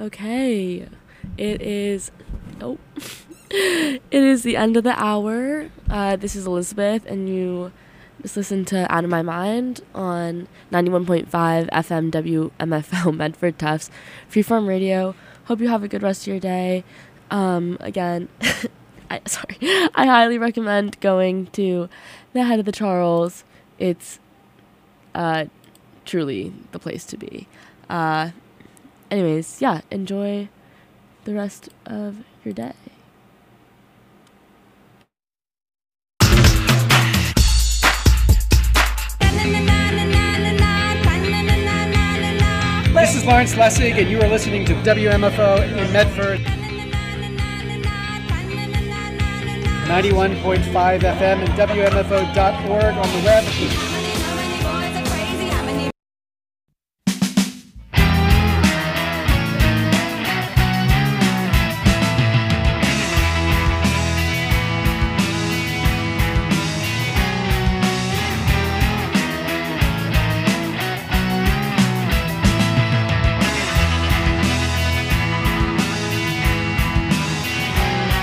Okay, it is. Oh, it is the end of the hour. This is Elizabeth, and you just listen to Out of My Mind on 91.5 FM WMFO Medford Tufts Freeform Radio. Hope you have a good rest of your day. Again, I highly recommend going to the Head of the Charles. It's truly the place to be. Anyways, yeah, enjoy the rest of your day. This is Lawrence Lessig, and you are listening to WMFO in Medford. 91.5 FM and WMFO.org on the web.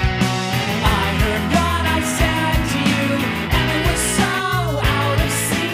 I heard what I said to you, and it was so out of sync.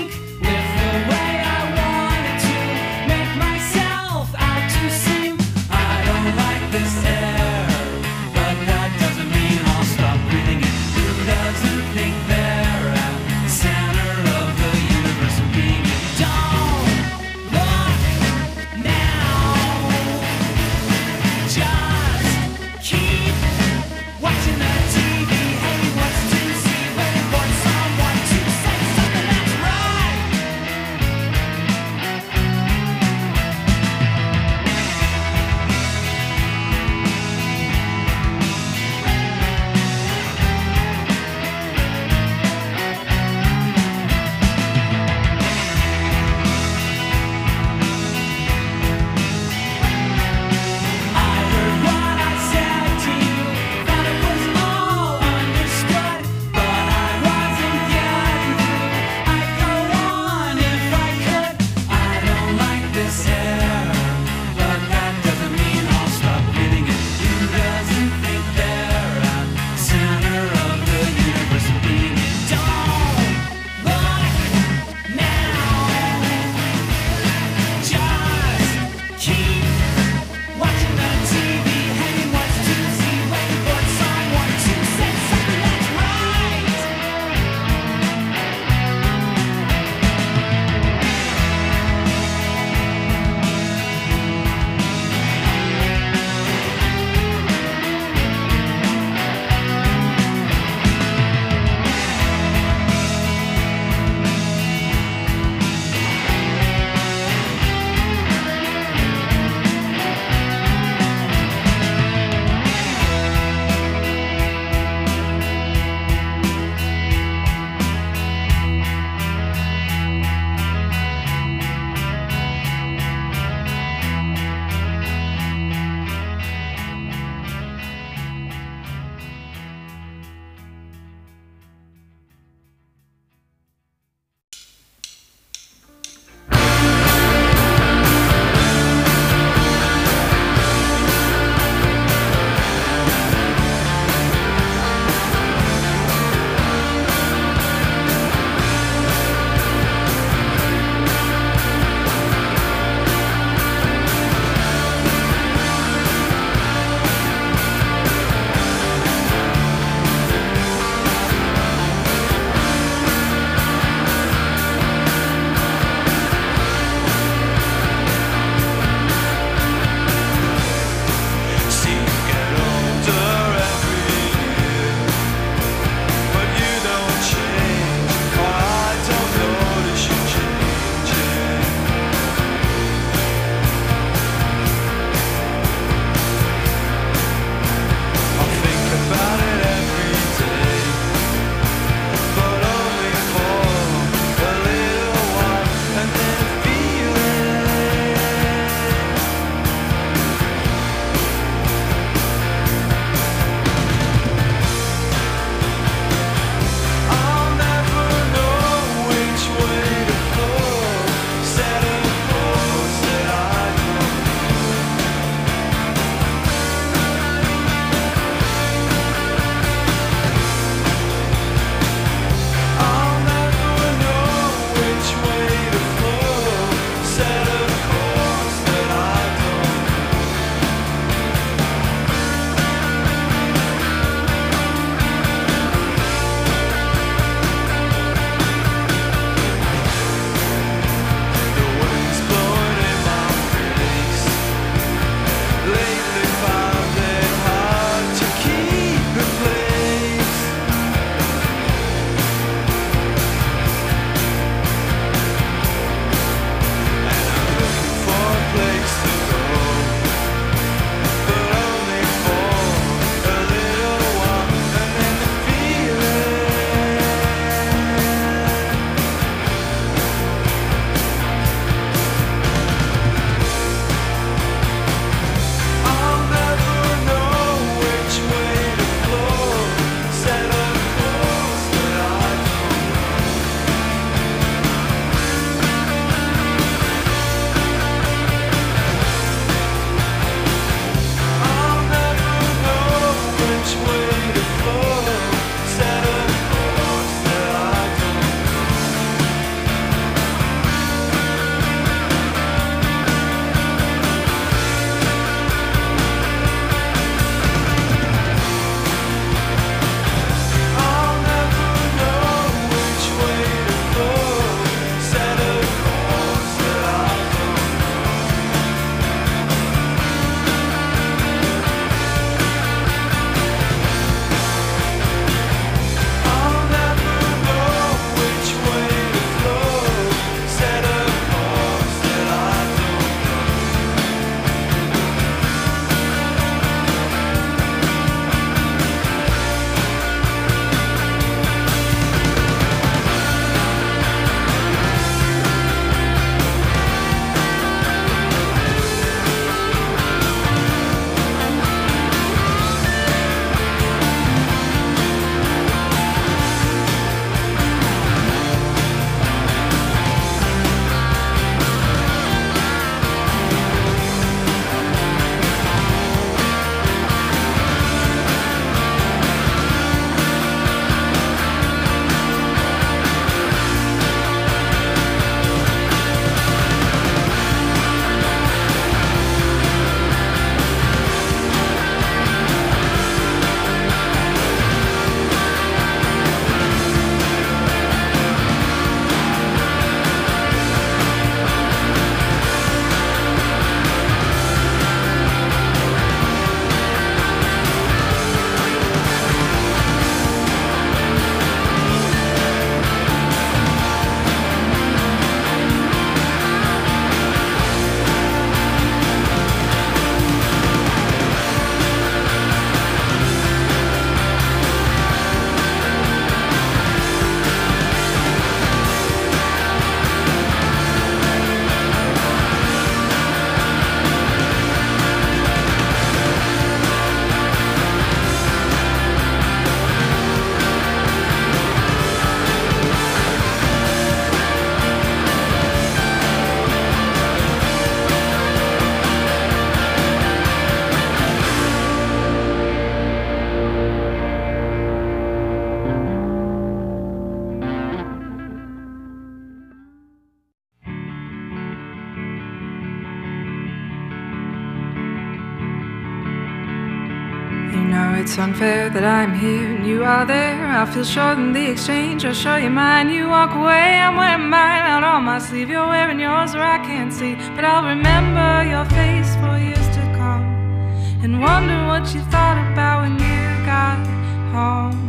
it's unfair that I'm here and you are there. I feel short in the exchange, I'll show you mine. You walk away, I'm wearing mine out on my sleeve. You're wearing yours where I can't see, but I'll remember your face for years to come, and wonder what you thought about when you got home.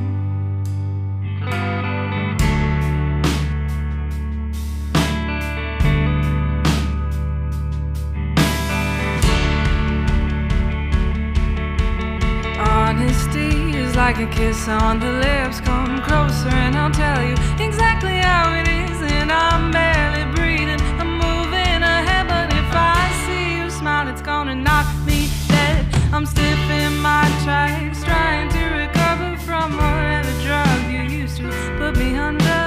Honesty is like a kiss on the lips. Come closer and I'll tell you exactly how it is. And I'm barely breathing, I'm moving ahead, but if I see you smile, it's gonna knock me dead. I'm stiff in my tracks, trying to recover from whatever drug you used to put me under.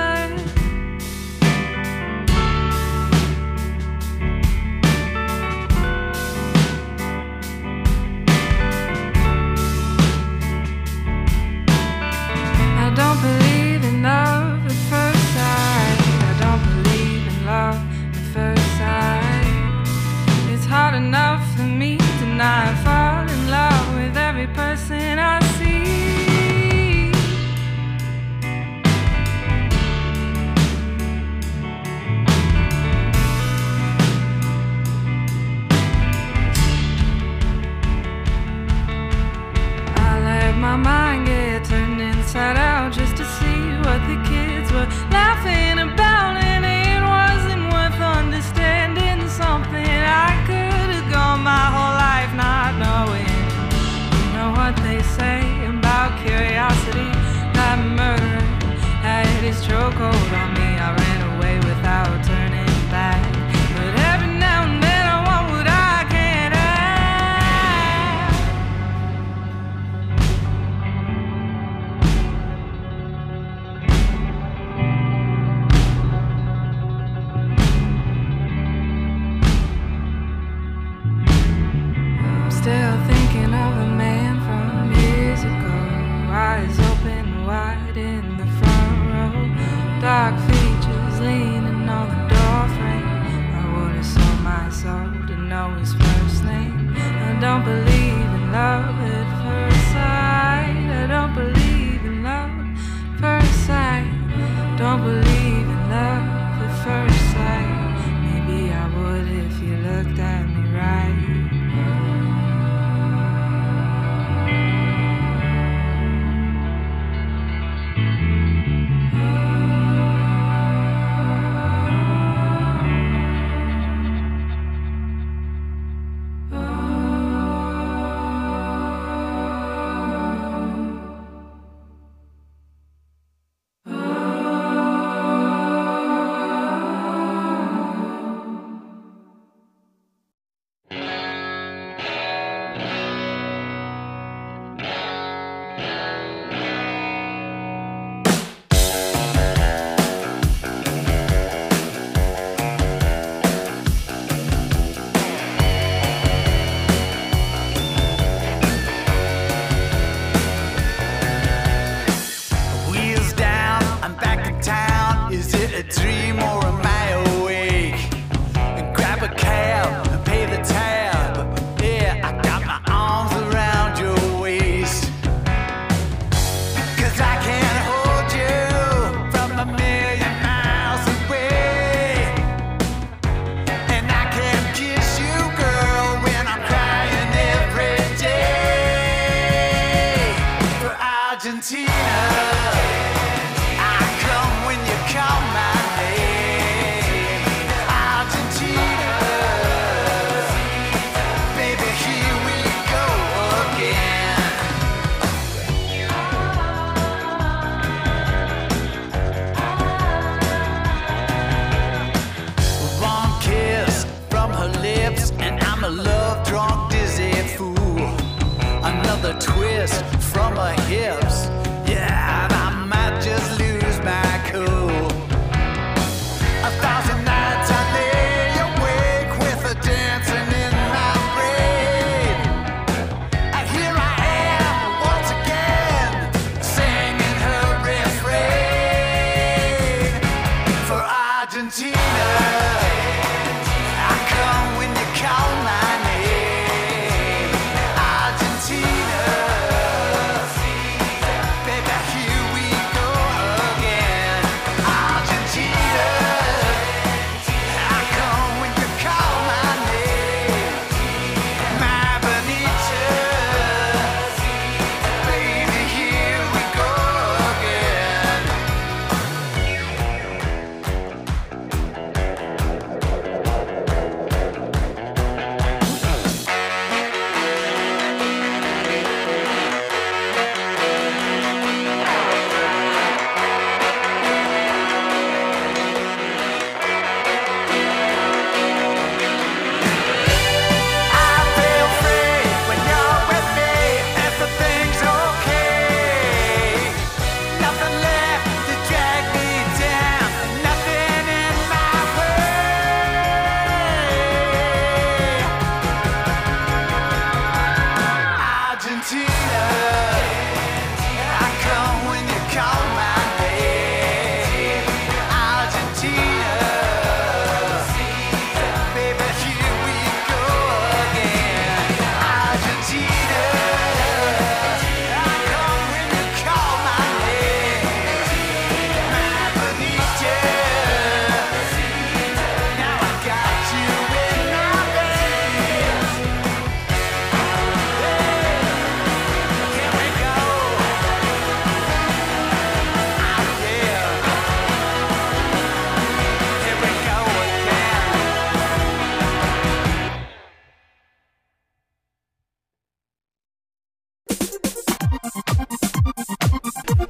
I don't believe in love at first sight. I don't believe in love at first sight. It's hard enough for me to not fall in love with every person I see. I let my mind get turned inside out just to see what the kids were laughing about, and it wasn't worth understanding something I could have gone my whole life not knowing. You know what they say about curiosity, that murderer had his chokehold on me. I ran away without turning back, but every now and then I want what I can't have. Still thinking of a man from years ago, eyes open wide in the front row, dark features leaning on the door frame. I would have sold my soul to know his first name. I don't believe in love at first sight. I don't believe in love at first sight. Don't believe in love at first sight. Maybe I would if you looked at me right. Wheels down, I'm back in town. Is it a dream or am I awake? And grab a cab and pay the tab. Yeah, I got my arms around your waist. 'Cause I can't hold you from a million miles away. And I can't kiss you, girl, when I'm crying every day. For Argentina, I come when you call my name. Argentina, baby, here we go again. One kiss from her lips, and I'm a love-drunk, dizzy fool. Another twist from her hips, yeah, and I might just lose my cool. 1,000 nights I lay awake with her dancing in my brain. And here I am once again, singing her refrain. For Argentina, I come when you call my name. Argentina,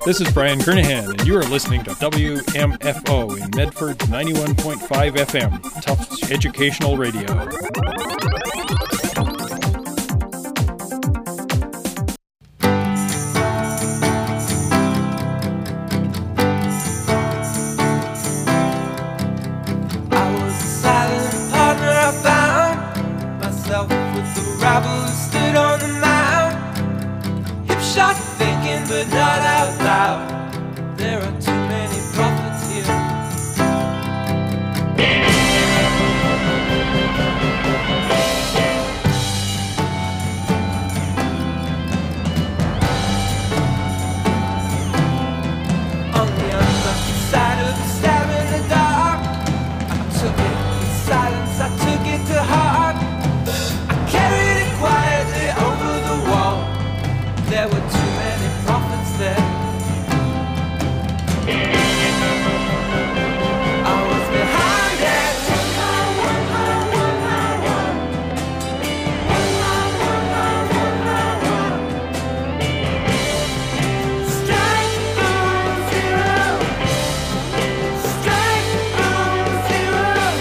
This is Brian Kernahan, and you are listening to WMFO in Medford 91.5 FM, Tufts Educational Radio. But not out loud. There are too many prophets here. On the unlucky side of the stab in the dark, I took it in silence, I took it to heart. I carried it quietly over the wall. There were too many prophets there. I was behind it. Strike on zero. Strike on zero.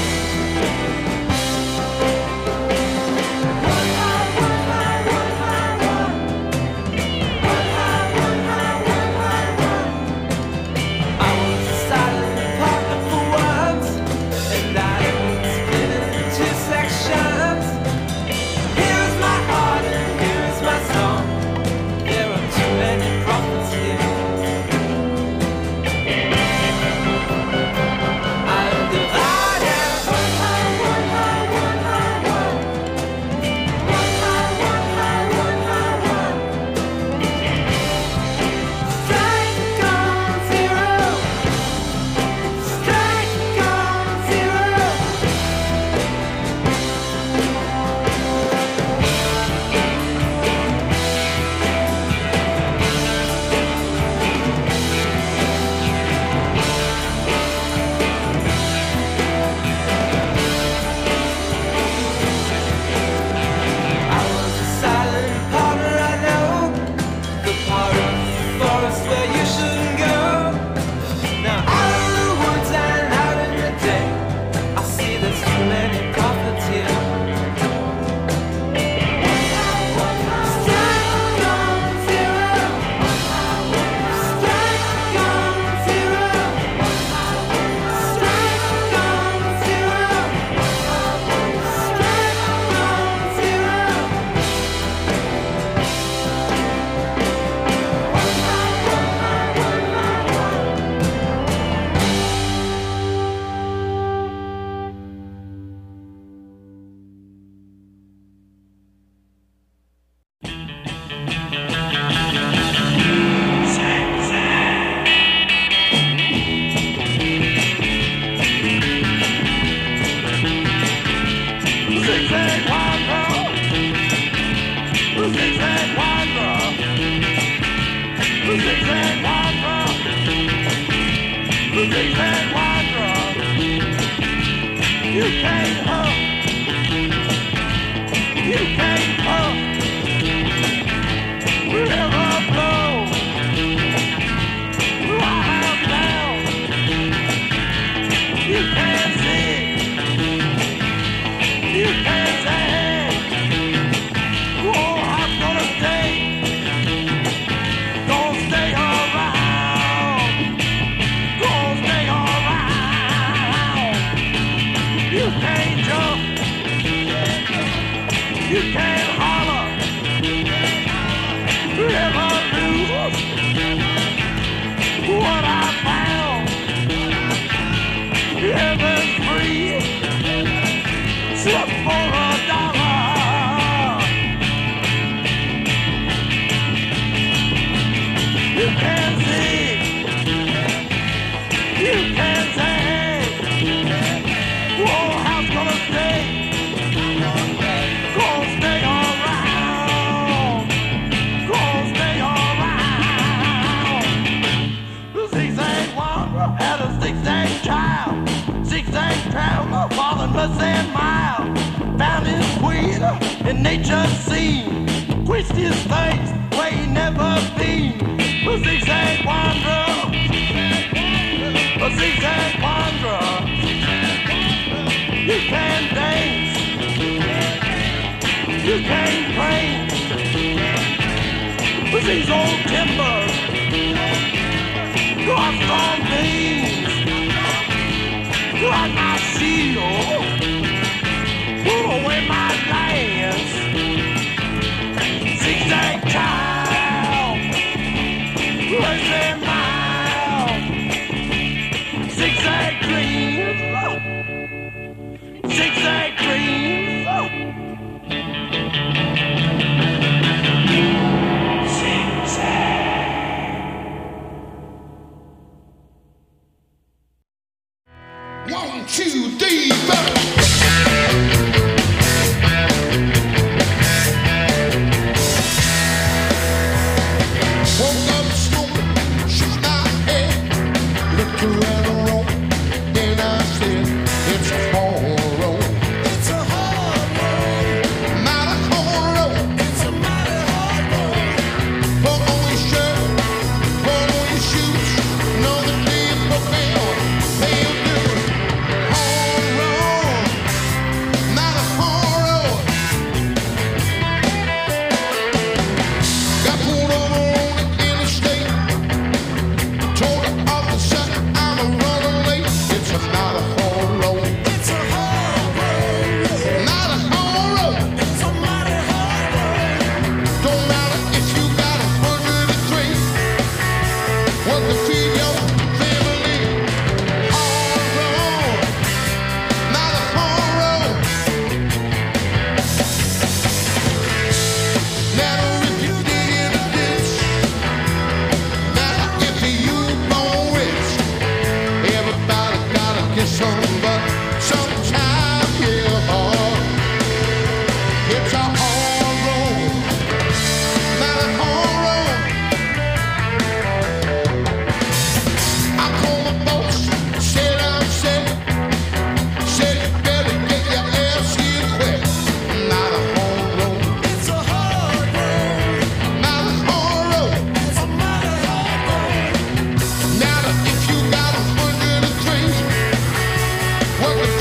In nature's scene, twist his face where he never been. Zigzag wander, a zigzag wanderer. You can dance, you can paint with these old timbers, your strong beams, like my shield, pull away my lance, zigzag child, crazy mile, zigzag dreams, zigzag dreams. One, two, three, four. Woke up smoking, shook my head, looked around the room, then I said, it's a hard road. It's a hard road. Mighty hard road. It's a mighty hard road. Put on your shirt, put on your shoes, know the people feel, they'll do it. Hard road, mighty hard road. Got pulled over on the interstate. Told the officer I'm a running late. It's a mighty hard road. It's a hard road. Mighty hard road. It's a mighty hard road. Don't matter if you got 103. What to feed your family. Hard road. Mighty hard road. Now if you dig in a ditch, now if you born rich, everybody gotta get some, but sometimes yeah, hard. It's a hard road, not a hard road. I called my boss, said I'm sick, said you better get your ass here quick. Not a hard road. It's a hard road. Not a hard road. It's a mighty hard road. Now if you got 103, what the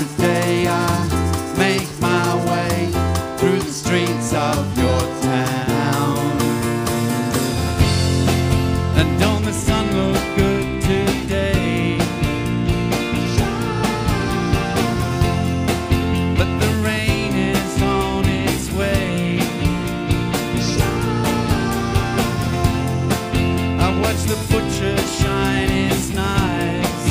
Every day I make my way through the streets of your town. And don't the sun look good today? But the rain is on its way. I watch the butcher shine his knives,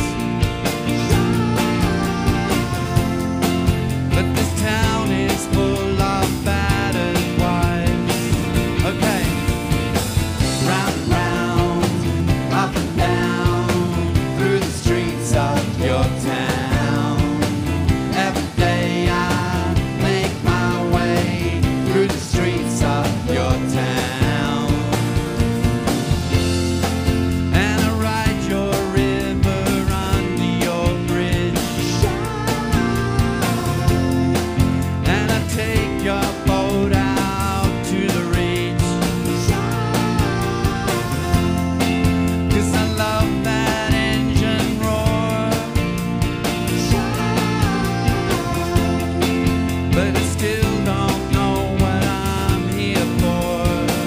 but this town is full of battered wives. Okay, round and round, up and down, through the streets of your town. Every day I make my way through the streets of your town. And I ride your river under your bridge. And I take your boat out to the reach. 'Cause I love that engine roar. But I still don't know what I'm here for.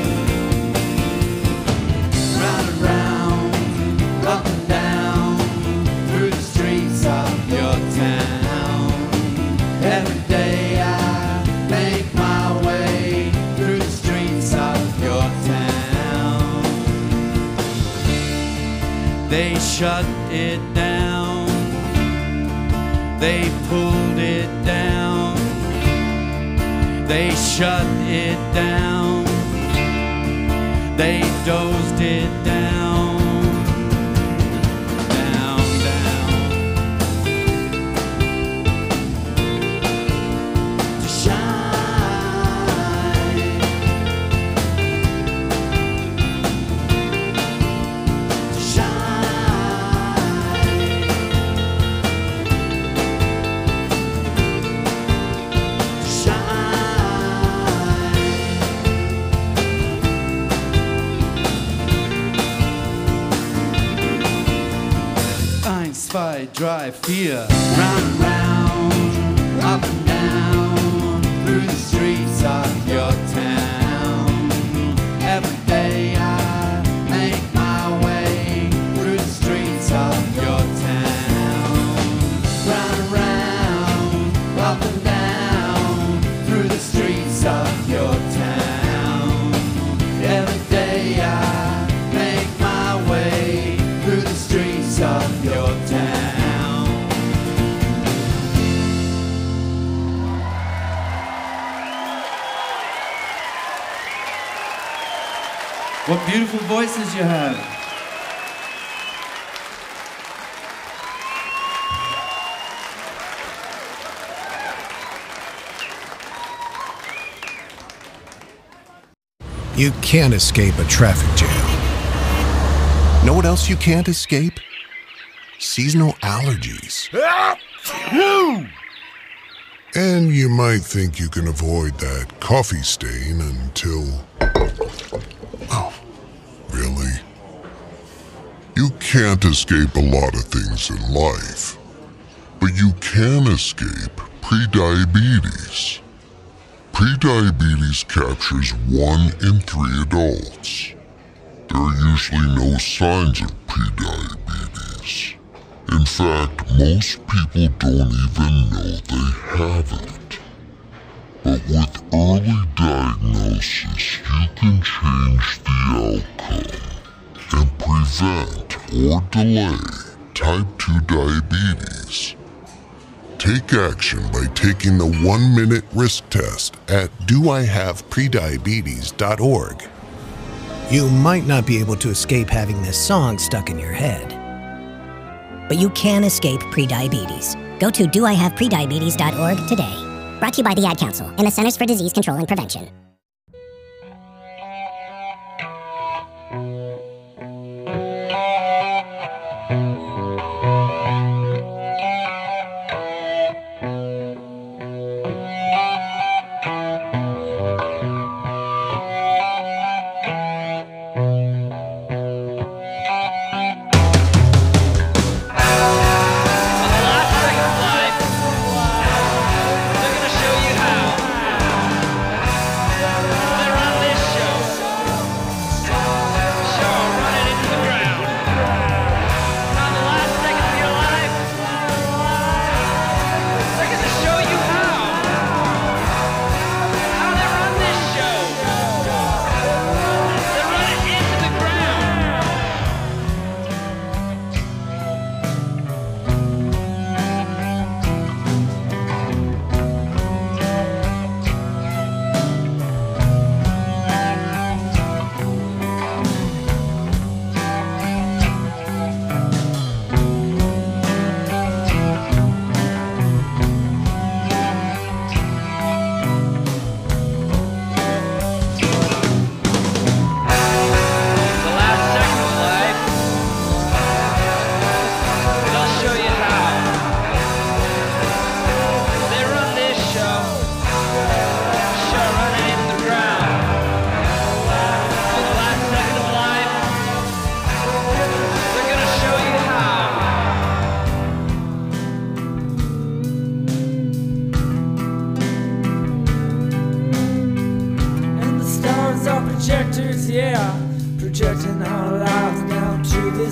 Round and round, up and down, through the streets of your town. Every day I make my way through the streets of your town. They shut it down. They pulled it down. They shut it down. They dozed it down. Down, down. To shine. To shine. To shine. Eins, zwei, drei, vier. Round and round, up and down, through the streets of your town. Every day I make my way through the streets of your town. Round and round, up and down, through the streets of your town. Every day I make my way through the streets of your town. What beautiful voices you have. You can't escape a traffic jam. Know what else you can't escape? Seasonal allergies. And you might think you can avoid that coffee stain until... Oh, really? You can't escape a lot of things in life, but you can escape prediabetes. Prediabetes captures 1 in 3 adults. There are usually no signs of prediabetes. In fact, most people don't even know they have it. But with early diagnosis, you can change the outcome and prevent or delay type 2 diabetes. Take action by taking the 1-minute risk test at doihaveprediabetes.org. You might not be able to escape having this song stuck in your head. But you can escape prediabetes. Go to doihaveprediabetes.org today. Brought to you by the Ad Council and the Centers for Disease Control and Prevention.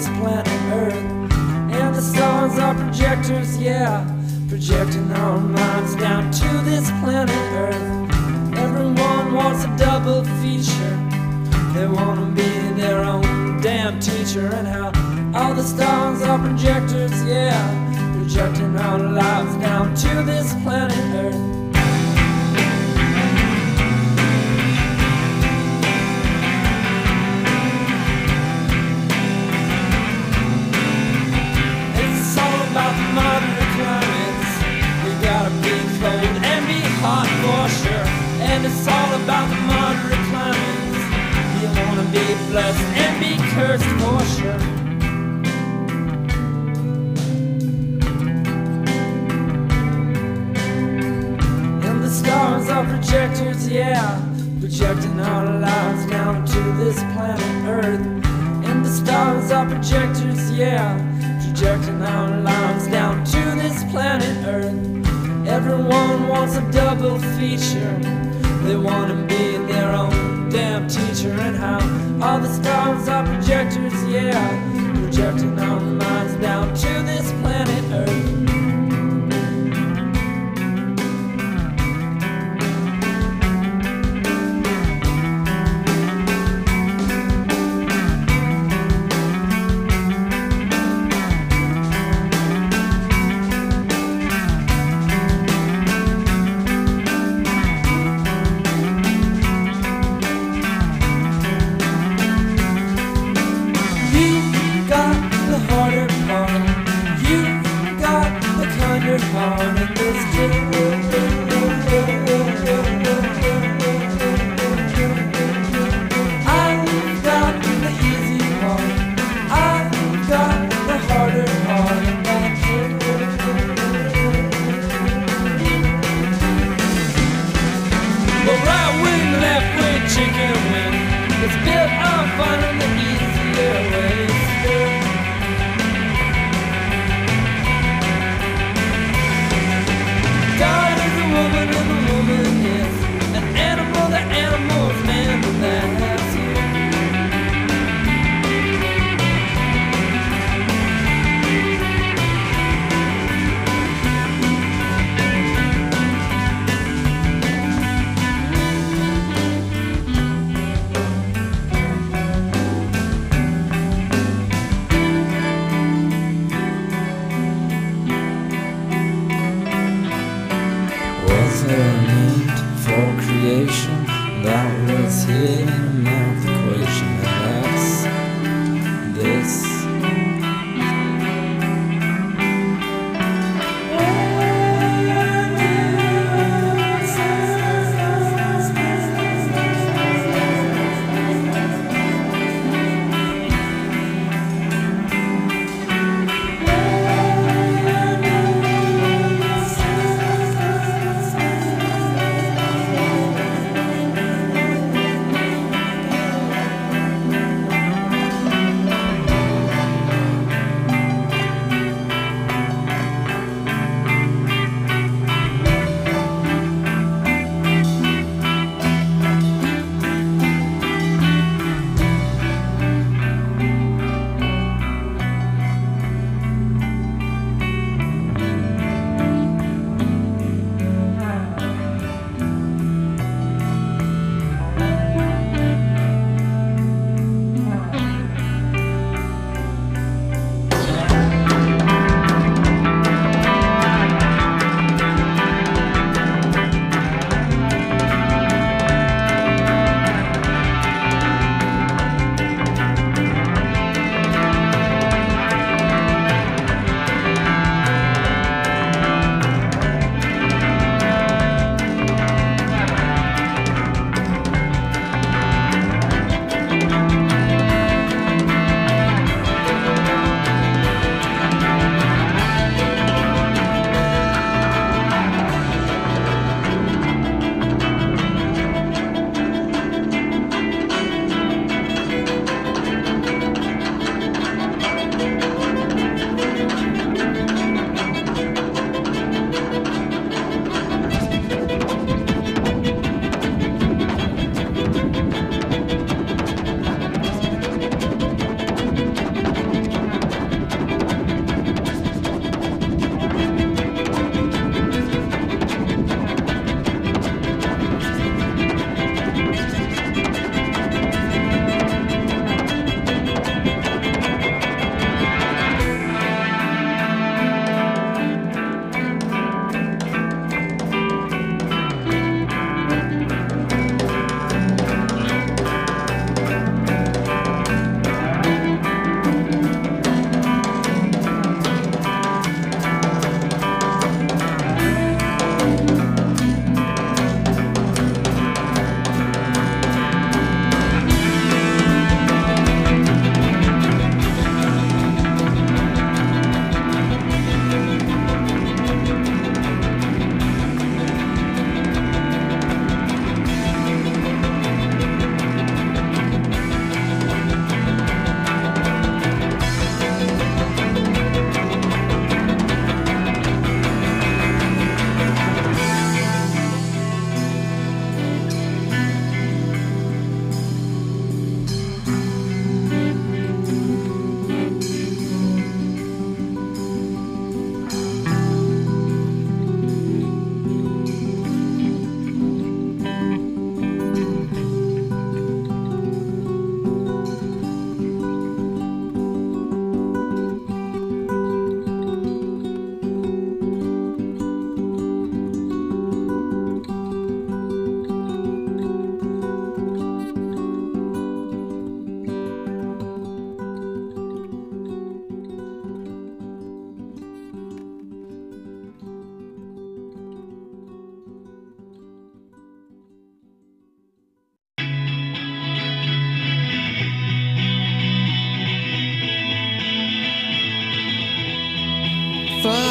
this planet Earth. And the stars are projectors, yeah, projecting our minds down to this planet Earth. Everyone wants a double feature. They want to be their own damn teacher. And how all the stars are projectors, yeah, projecting our lives down to this planet Earth. It's all about the moderate climates. You gotta be cold and be hot for sure. And it's all about the moderate climates. You wanna be blessed and be cursed for sure. And the stars are projectors, yeah, projecting our lives down to this planet Earth. And the stars are projectors, yeah, projecting our lives down to this planet Earth. Everyone wants a double feature. They want to be their own damn teacher. And how all the stars are projectors, yeah, projecting our minds down to this planet Earth.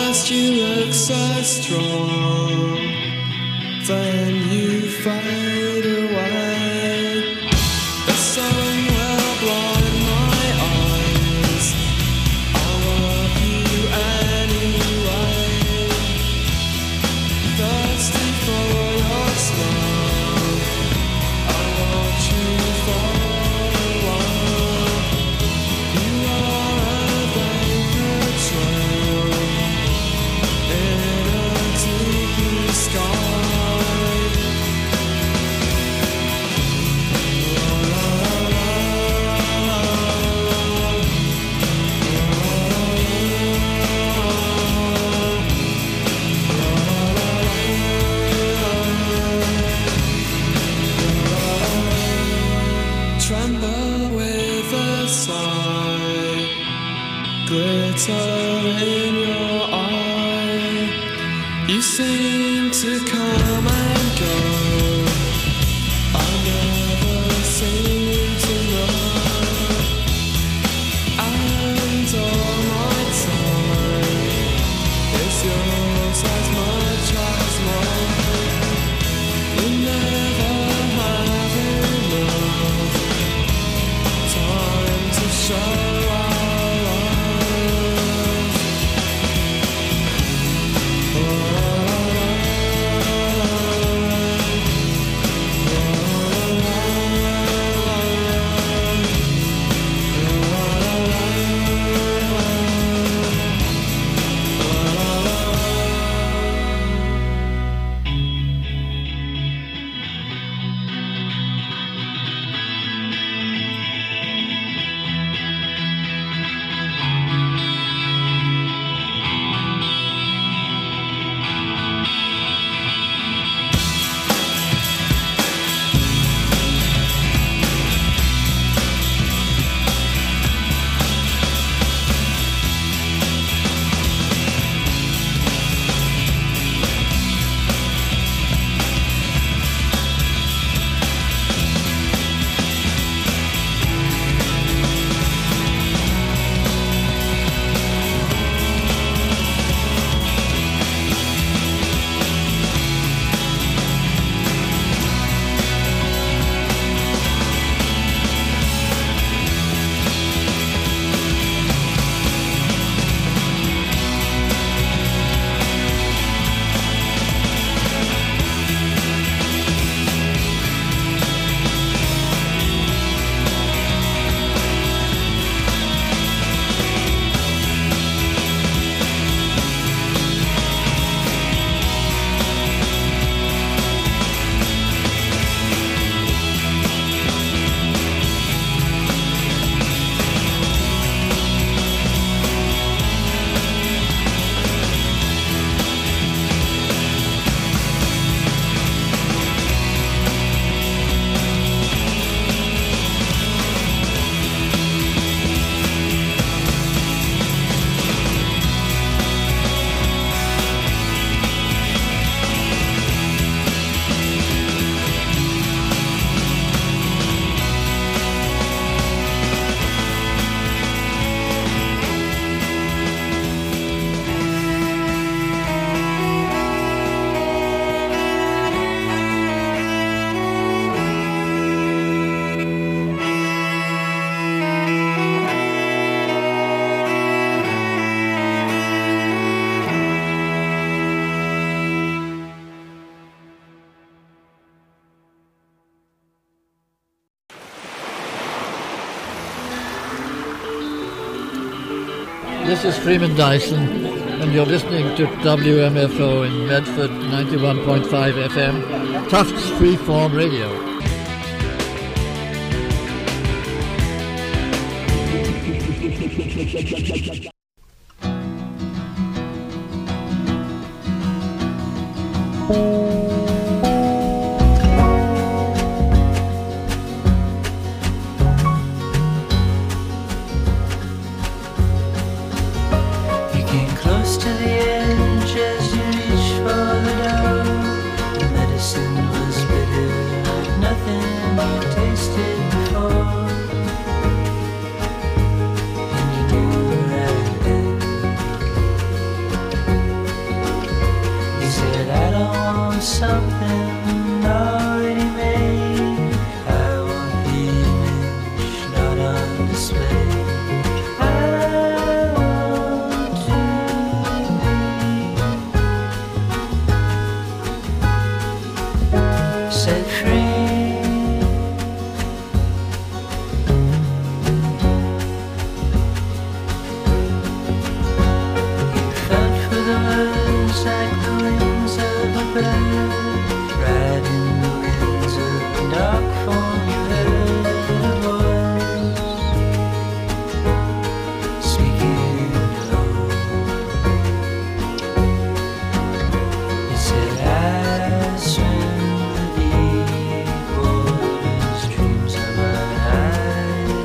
past you look so strong, then you fade away. The sun will blind my eyes, I love you anyway. Thirsty for your smile, I watch you fall away. You are a vapor trail in a deep blue sky. Tremble with a sigh, glitter in your eye. You seem to come and go, I never seem to know. And all my time is yours as much as mine. We never have enough time to show our love. This is Freeman Dyson, and you're listening to WMFO in Medford 91.5 FM, Tufts Freeform Radio. something already made. I want the image not on display. I want to be set free. Like the wings of a bird, riding the winds of the dark form. You heard a voice speaking low. It said, I swim the deep waters, dreams of mine.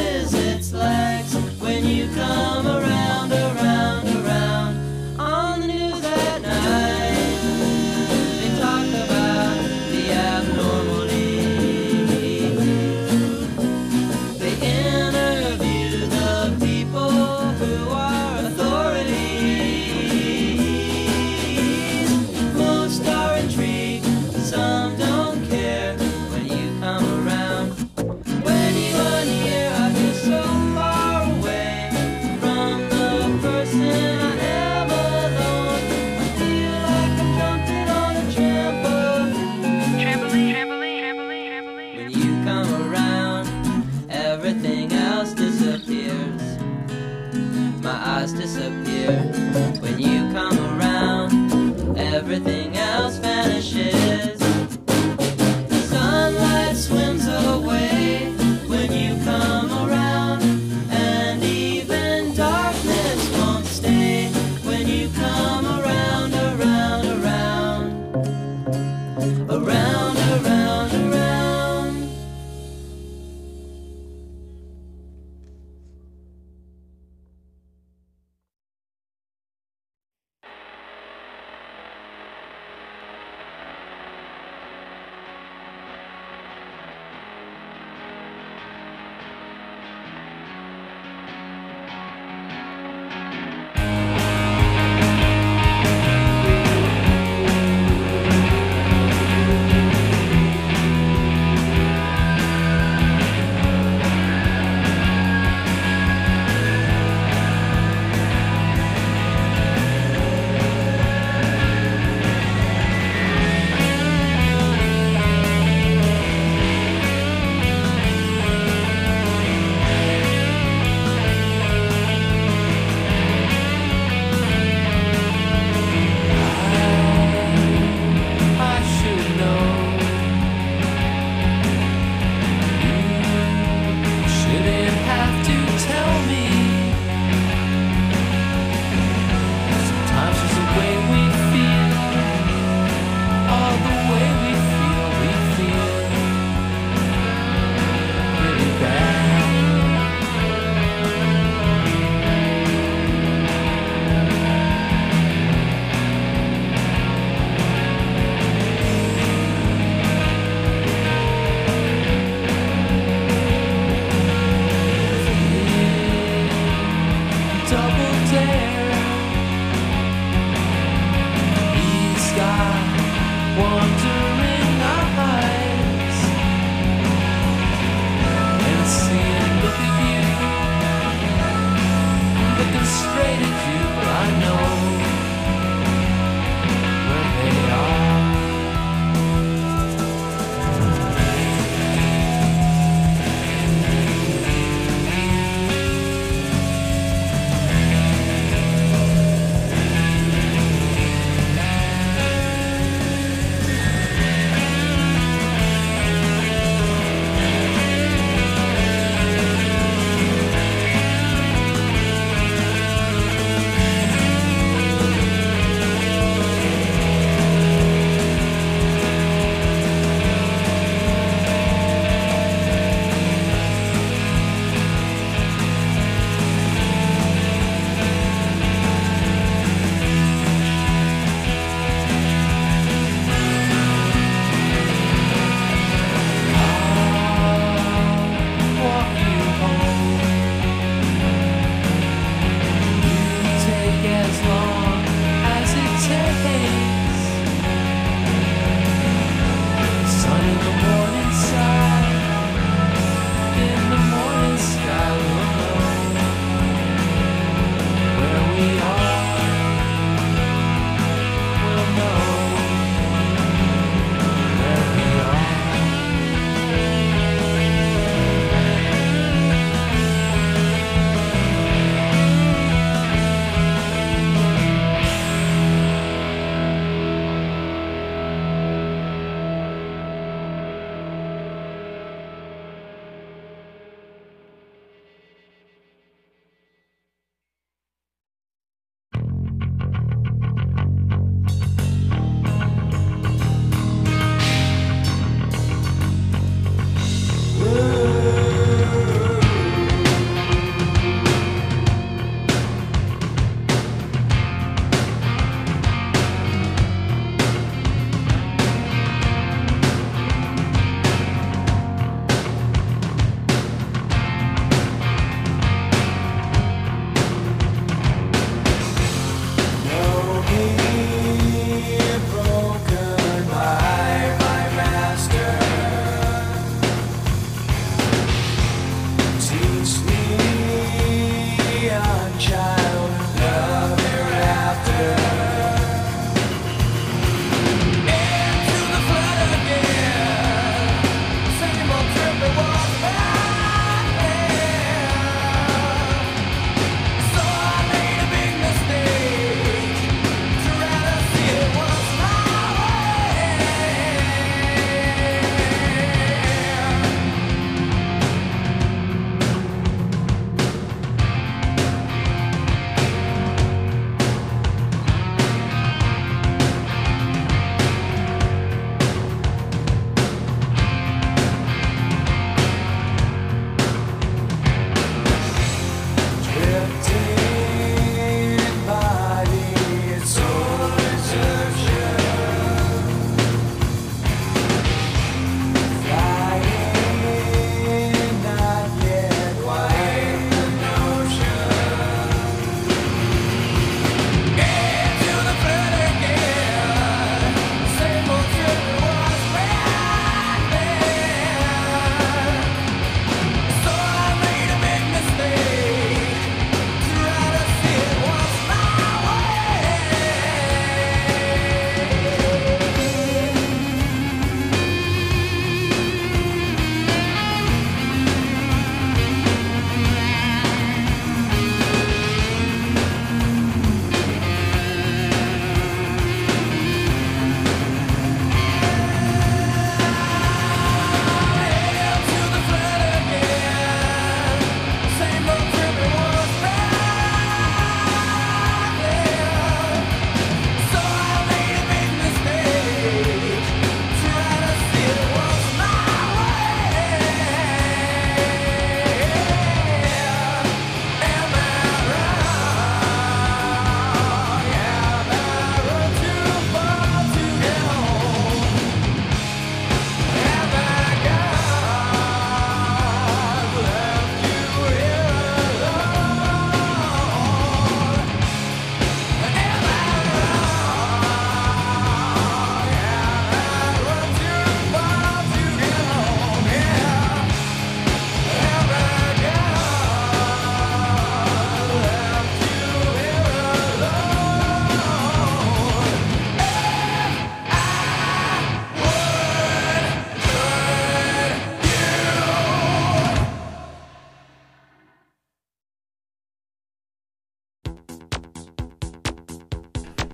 When you come around, around, around on the disappear. When you come around, everything else vanishes. Sunlight swims away when you come around, and even darkness won't stay when you come around, around, around, around, around, around.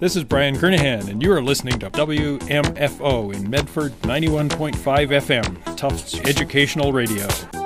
This is Brian Kernahan, and you are listening to WMFO in Medford 91.5 FM, Tufts Educational Radio.